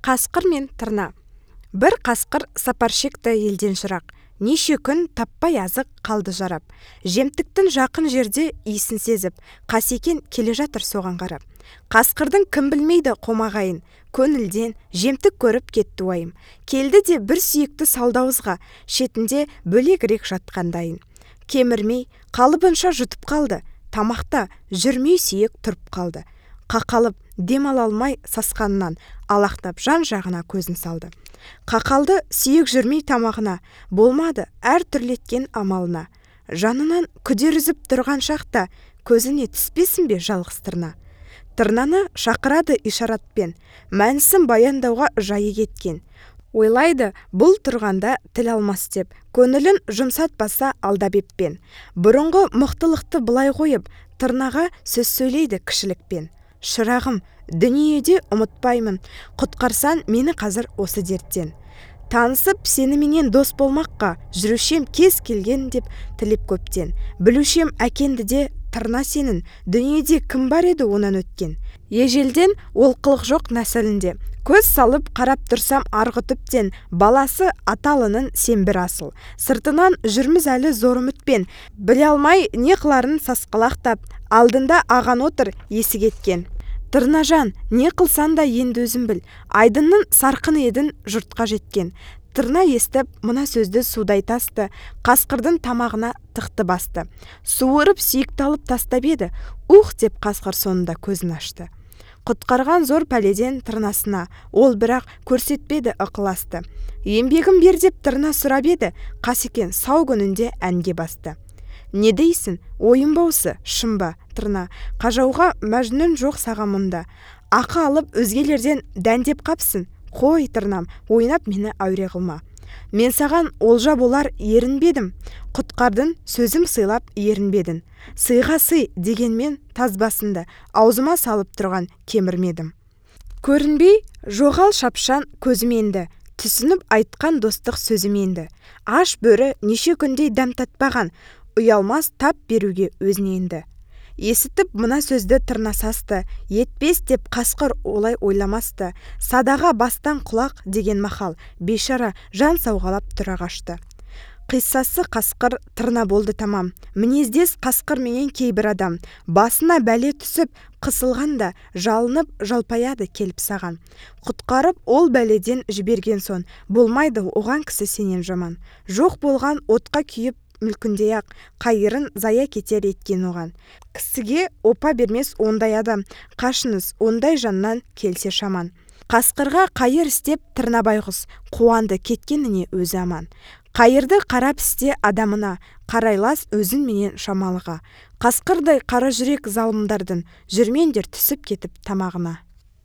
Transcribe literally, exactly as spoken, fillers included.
Қасқыр мен тырна. Бір қасқыр сапар шекті елден шырақ. Неше күн таппай азық қалды жарап. Жемтіктің жақын жерде иісін сезіп, Қасекең келе жатыр соған қарап. Қасқырдың кім білмейді қомағайын, көңілден жемтік көріп кетті уайым. Келді де бір сүйекті салдауызға, шетінде бөлегірек жатқандайын. Кемірмей, қалыбынша жұтып қалды, тамақта жүрмей сүйек тұрып қалды. Қақалып, дем ала алмай сасқанынан, алақтап жан жағына көзін салды. Қақалды сүйек жүрмей тамағына, болмады әр түрлеткен амалына. Жанынан күдер үзіп тұрған шақта, көзіне түспесін бе жалғыз тырна. Тырнаны шақырады ишаратпен, мәнісін баяндауға жайы кеткен. Ойлайды, бұл тұрғанда тіл алмас деп, көңілін жұмсатпаса алдабеппен. Бұрынғы мықтылықты былай қойып, тырнаға сөз сөйлейді кішілікпен. Шырағым, дүниеде ұмытпаймын, құтқарсан мені қазір осы дерттен. Танысып сеніменен дос болмаққа, жүрушем кез келген деп тілеп көптен. Білушем әкенді де тырна сенің, дүниеде кім бар еді онан өткен. Ежелден олқылық жоқ нәсілінде, көз салып қарап тұрсам арғы түптен, баласы аталының сен бір асыл. Сыртынан жүрміз әлі зор үмітпен, біле алмай не қыларын сасқалақтап, алдында аған отыр есі кеткен. Тырнажан, не қылсан да енді өзім біл, айдынның сарқын едің жұртқа жеткен. Тырна естіп, мына сөзді судай тасты, қасқырдың тамағына тықты басты. Суырып сүйекті алып тастап еді, ух деп қасқыр соңында көзін ашты. Құтқарған зор пәледен тырнасына, ол бірақ көрсетпеді ықыласты. Еңбегім бер деп тырна сұрап еді, Қасекең сау күнінде әнге басты. Не дейсің, ойын баусы, шын ба, тырна, қажауға мәжнүн жоқ саған мұнда. Ақы алып өзгелерден дәндеп қапсың, қой тырнам, ойнап мені әуре қылма. Мен саған олжа болар ерінбедім, құтқардың сөзім сыйлап ерінбедің. Сыйға сый дегенмен тазбасында аузыма салып тұрған кемірмедім. Көрінбей жоғал шапшан көзім енді, түсініп айтқан достық сөзім енді. Аш бөрі неше күндей дәм татпаған, ұялмас тап беруге өзіне енді. Есітіп мына сөзді тырна састы, етпес деп қасқыр олай ойламасты. Садаға бастан құлақ деген мақал, бейшара жан сауғалап тұра қашты. Қиссасы қасқыр тырна болды тамам, мінездес қасқыр менен кейбір адам, басына бәле түсіп, қысылғанда жалынып жалпаяды келіп саған. Құтқарып ол бәледен жіберген сон, болмайды оған кісі сенен жаман. Жоқ болған отқа күйіп мүлкіндей-ақ қайырын зая кетер еткен оған. Кісіге опа бермес ондай адам, қашыныз ондай жаннан келсе шаман. Қасқырға қайыр істеп тырна байғұс, қуанды кеткеніне өзі аман. Қайырды қарап істе адамына, қарайлас өзін менен шамалыға. Қасқырдай қара жүрек залымдардың, жүрмендер түсіп кетіп тамағына.